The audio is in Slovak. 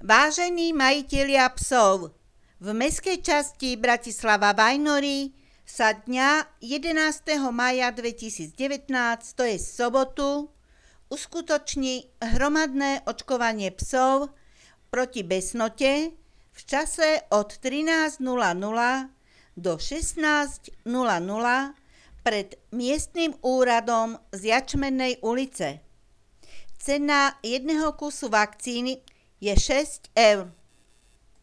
Vážení majitelia psov, v mestskej časti Bratislava Vajnory sa dňa 11. mája 2019, to je sobotu, uskutoční hromadné očkovanie psov proti besnote v čase od 13:00 do 16:00 pred miestnym úradom z Jačmennej ulice. Cena jedného kusu vakcíny je 6 eur.